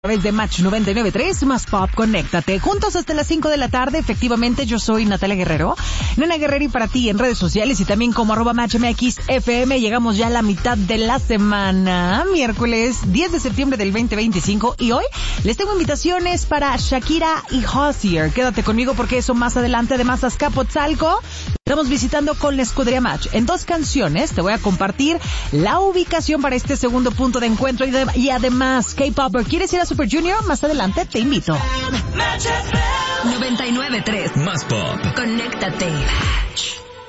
A través de Match 99.3 más Pop, conéctate. Juntos hasta las 5 de la tarde. Efectivamente, yo soy Natalia Guerrero. Nena Guerrero, y para ti en redes sociales y también como @MatchMXFM. Llegamos ya a la mitad de la semana. Miércoles 10 de septiembre del 2025. Y hoy les tengo invitaciones para Shakira y Hozier. Quédate conmigo porque eso más adelante. Además, Azcapotzalco. Estamos visitando con la escudería Match. En 2 canciones te voy a compartir la ubicación para este segundo punto de encuentro y además K-Popper. ¿Quieres ir a Super Junior? Más adelante te invito. 99.3 Más Pop. Conéctate.